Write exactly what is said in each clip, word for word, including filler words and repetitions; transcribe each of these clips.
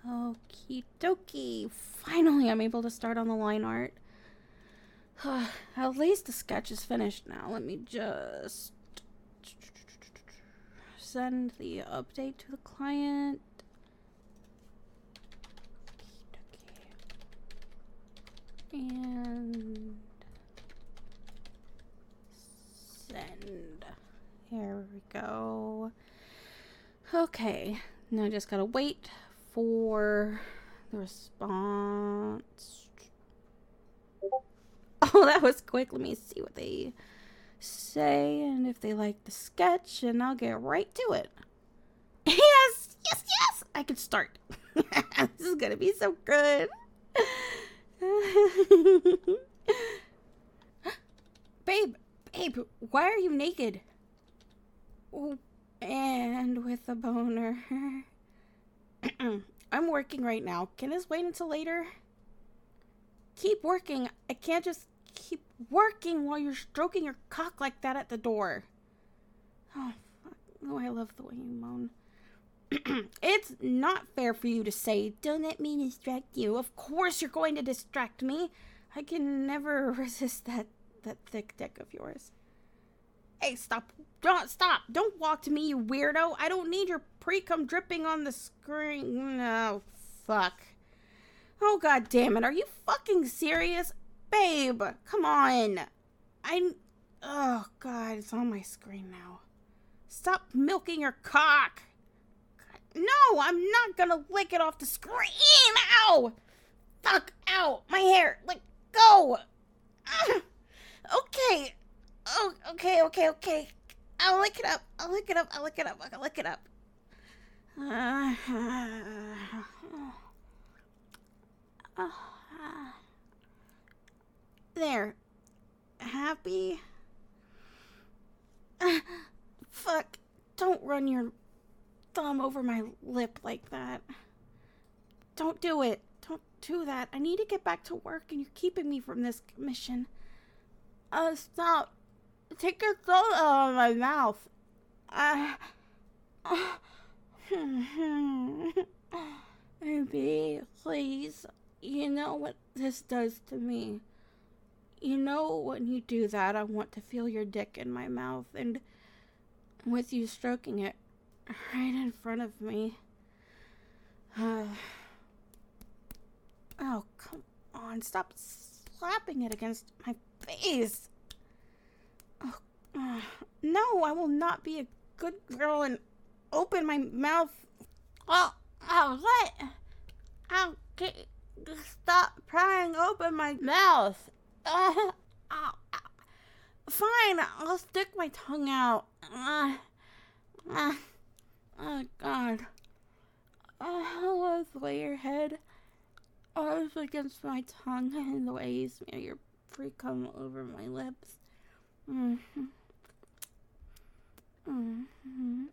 Okie dokie. Finally, I'm able to start on the line art. At least the sketch is finished now. Let me just send the update to the client. And send. Here we go. Okay, now I just gotta wait for the response. Oh, that was quick. Let me see what they say and if they like the sketch, and I'll get right to it. Yes, yes, yes! I can start. This is gonna be so good. Babe, babe, why are you naked? Oh, and with a boner. I'm working right now. Can this wait until later? Keep working. I can't just keep working while you're stroking your cock like that at the door. Oh, fuck. Oh, I love the way you moan. It's not fair for you to say, don't let me distract you. Of course you're going to distract me. I can never resist that, that thick dick of yours. Hey, stop. Don't stop. Don't walk to me, you weirdo. I don't need your pre-cum dripping on the screen. No, fuck. Oh, god damn it. Are you fucking serious? Babe, come on. I... Oh, god, it's on my screen now. Stop milking your cock. No, I'm not gonna lick it off the screen. Ow! Fuck, ow, my hair. Let go. Ah, okay. Oh, okay, okay, okay. I'll lick it up. I'll lick it up. I'll lick it up. I'll lick it up. Uh, uh, uh, there. Happy? Uh, fuck. Don't run your thumb over my lip like that. Don't do it. Don't do that. I need to get back to work and you're keeping me from this mission. Uh, stop. Take your thumb out of my mouth. Uh, uh, Baby, please. You know what this does to me. You know when you do that, I want to feel your dick in my mouth and with you stroking it right in front of me. Uh, oh, come on. Stop slapping it against my face. Oh, uh, no, I will not be a good girl and open my mouth. Oh, oh, what? Oh, okay, stop prying open my mouth. Uh, oh, oh. Fine, I'll stick my tongue out. Uh, uh, oh, God. Oh, I love the way your head arms against my tongue and the way you smear your pre-cum over my lips. Mm-hmm. Mm-hmm.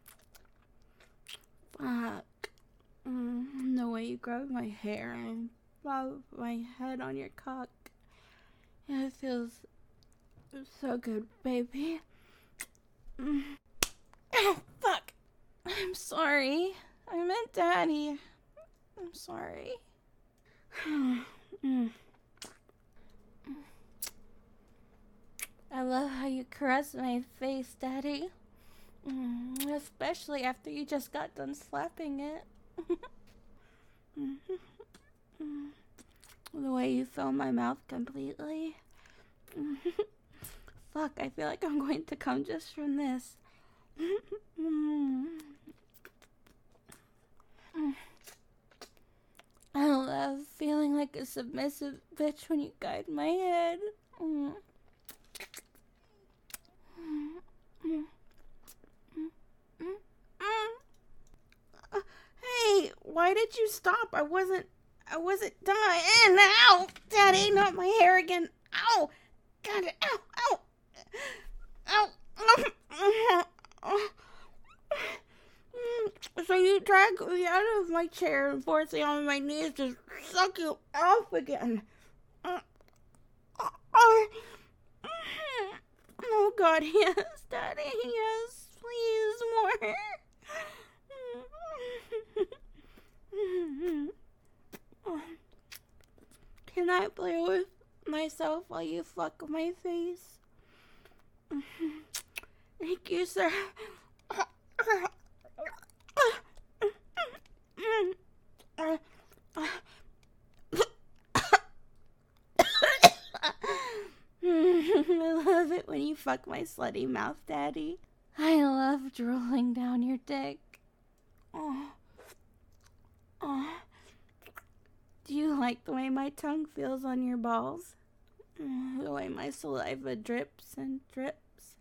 Fuck. Mm, the way you grab my hair and rub my head on your cock. It feels so good, baby. Mm. Oh, fuck. I'm sorry. I meant daddy. I'm sorry. mm. I love how you caress my face, Daddy. Mm, especially after you just got done slapping it. The way you fill my mouth completely. Fuck, I feel like I'm going to come just from this. I love feeling like a submissive bitch when you guide my head. Mm. Uh, hey, why did you stop? I wasn't, I wasn't done. And ow, Daddy, not my hair again. Ow, God, ow, ow, ow, ow, ow. So you drag me out of my chair and force me on my knees to suck you off again. Uh, uh, uh, oh God, yes, Daddy, yes, please, more. I play with myself while you fuck my face? Thank you, sir. I love it when you fuck my slutty mouth, Daddy. I love drooling down your dick. Oh. Oh. Do you like the way my tongue feels on your balls? The way my saliva drips and drips?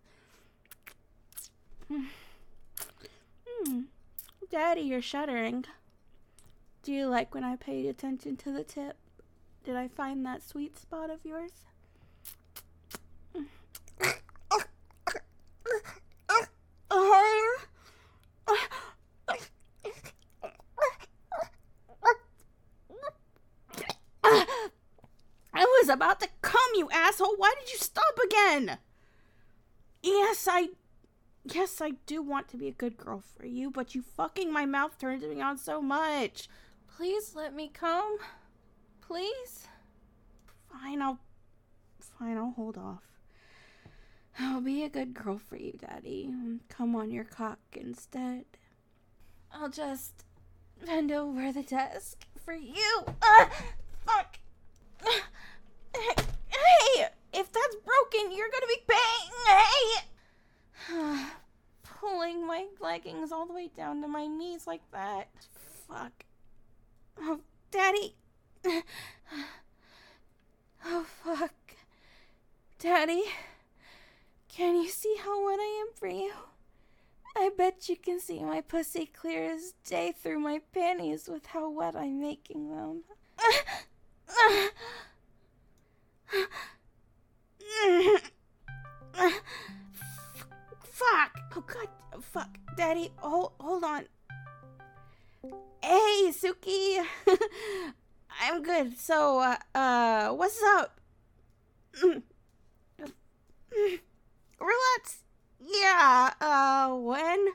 Hmm. Daddy, you're shuddering. Do you like when I paid attention to the tip? Did I find that sweet spot of yours? I was about to come, you asshole. Why did you stop again? Yes, I... Yes, I do want to be a good girl for you, but you fucking my mouth turns me on so much. Please let me come. Please? Fine, I'll... Fine, I'll hold off. I'll be a good girl for you, Daddy. Come on your cock instead. I'll just bend over the desk for you. Uh, fuck. Hey, if that's broken, you're gonna be paying. Hey. Pulling my leggings all the way down to my knees like that. Fuck. Oh, Daddy. Oh, fuck. Daddy. Can you see how wet I am for you? I bet you can see my pussy clear as day through my panties with how wet I'm making them. Fuck! Oh god, fuck. Daddy, hold, hold on. Hey, Suki! I'm good. So, uh, uh, what's up? Roulette? Yeah, uh, when?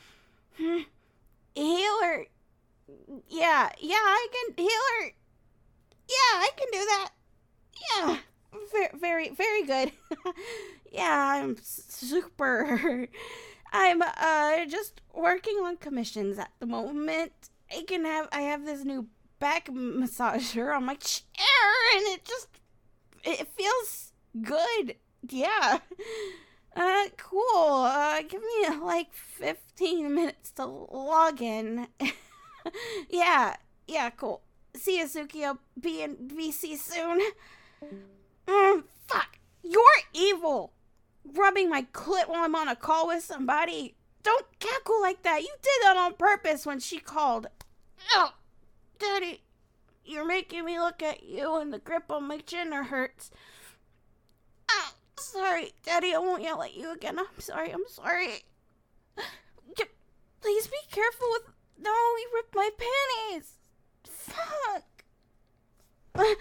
Healer. Yeah, yeah, I can, healer. Yeah, I can do that. Yeah, very, very, very good. Yeah, I'm super. I'm, uh, just working on commissions at the moment. I can have, I have this new back massager on my chair, and it just, it feels good. Yeah. Uh, cool. Uh, give me like fifteen minutes to log in. Yeah, yeah, cool. See you, Suki. I'll be in V C soon. Mm, fuck. You're evil. Rubbing my clit while I'm on a call with somebody. Don't cackle like that. You did that on purpose when she called. Oh, Daddy, you're making me look at you and the grip on my chin hurts. Oh. Sorry, Daddy, I won't yell at you again. I'm sorry, I'm sorry. Please be careful with... No, you ripped my panties. Fuck. Uh,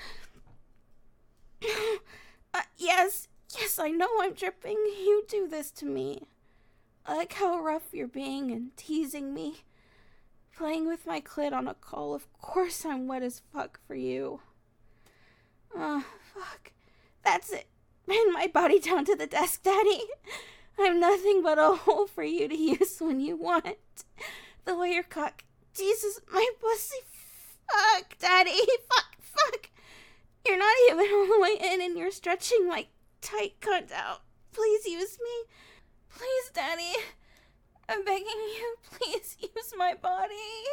uh, yes, yes, I know I'm dripping. You do this to me. I like how rough you're being and teasing me. Playing with my clit on a call. Of course I'm wet as fuck for you. Oh, fuck. That's it. Bend my body down to the desk, Daddy. I'm nothing but a hole for you to use when you want. The way your cock... Jesus, my pussy... Fuck, Daddy. Fuck, fuck. You're not even all the way in and you're stretching my tight cunt out. Please use me. Please, Daddy. I'm begging you. Please use my body.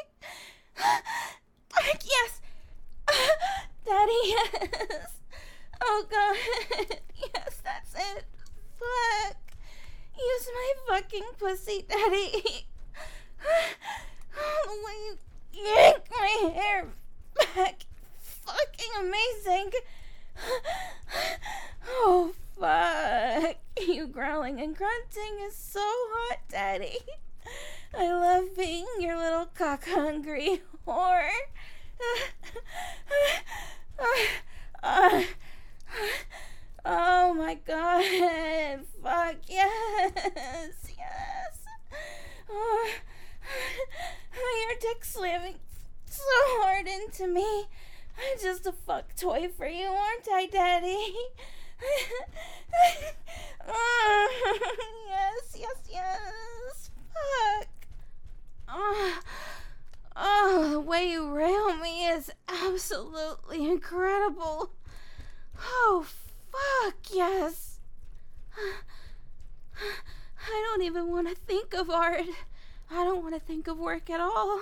Yes. Daddy, yes. Oh god. Yes, that's it. Fuck. Use my fucking pussy, Daddy. Oh, the way you yank my hair back. Fucking amazing. Oh, fuck. You growling and grunting is so hot, Daddy. I love being your little cock-hungry whore. Uh, oh my god. Fuck, yes. Yes. Oh, your dick slamming so hard into me. I'm just a fuck toy for you, aren't I, Daddy? Yes, yes, yes. Fuck. Oh, oh, the way you rail me is absolutely incredible. Oh, fuck, yes. I don't even want to think of art. I don't want to think of work at all.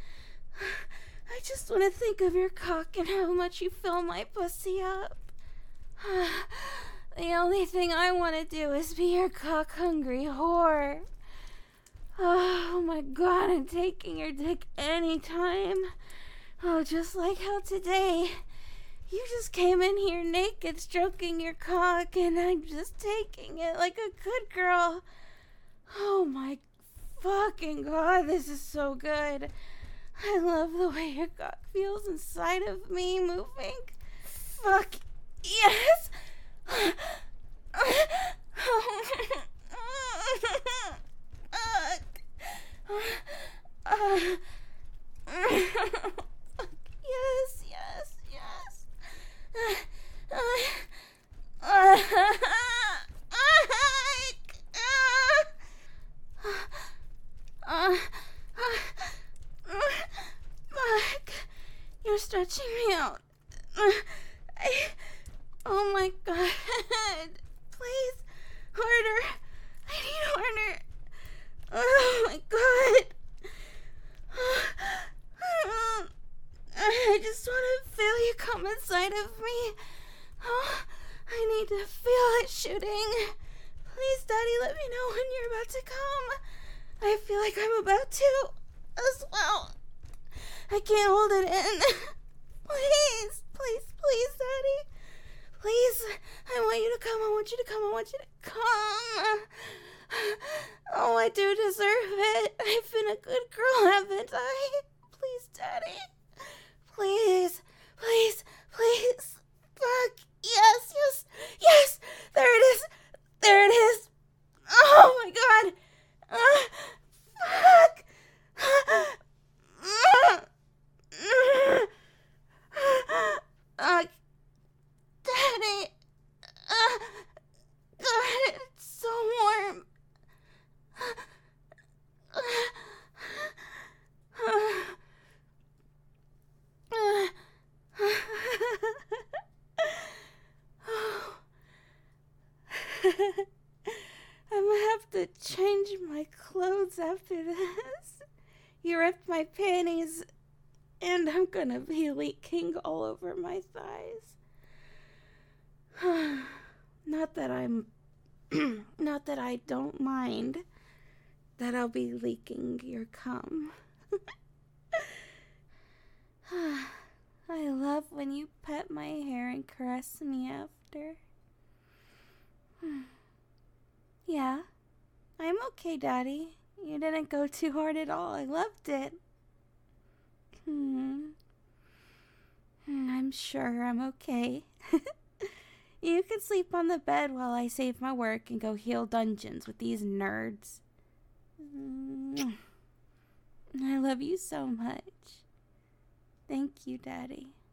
I just want to think of your cock and how much you fill my pussy up. The only thing I want to do is be your cock-hungry whore. Oh my god, I'm taking your dick anytime. Oh, just like how today you just came in here naked stroking your cock and I'm just taking it like a good girl. Oh my fucking god, this is so good. I love the way your cock feels inside of me moving. Fuck yes. Yes, yes, yes. Fuck. You're stretching me out. I, oh my god. Please. Harder. I need harder. Oh my god. I just want to feel you come inside of me. Oh, I need to feel it shooting. Please, Daddy, let me know when you're about to come. I feel like I'm about to as well. I can't hold it in. Please, please, please, Daddy. Please, I want you to come. I want you to come. I want you to come. Oh, I do deserve it. I've been a good girl, haven't I? Please, Daddy. Please, please, please. Fuck. Yes, yes, yes. There it is. There it is. Oh, my God. Uh, fuck. Uh, Daddy. Uh, God, it's so warm. I'm gonna have to change my clothes after this. You ripped my panties, and I'm gonna be leaking all over my thighs. Not that I'm Not that I don't mind that I'll be leaking your cum. I love when you pet my hair and caress me after. Yeah, I'm okay, Daddy. You didn't go too hard at all. I loved it. Hmm. I'm sure I'm okay. You can sleep on the bed while I save my work and go heal dungeons with these nerds. I love you so much. Thank you, Daddy.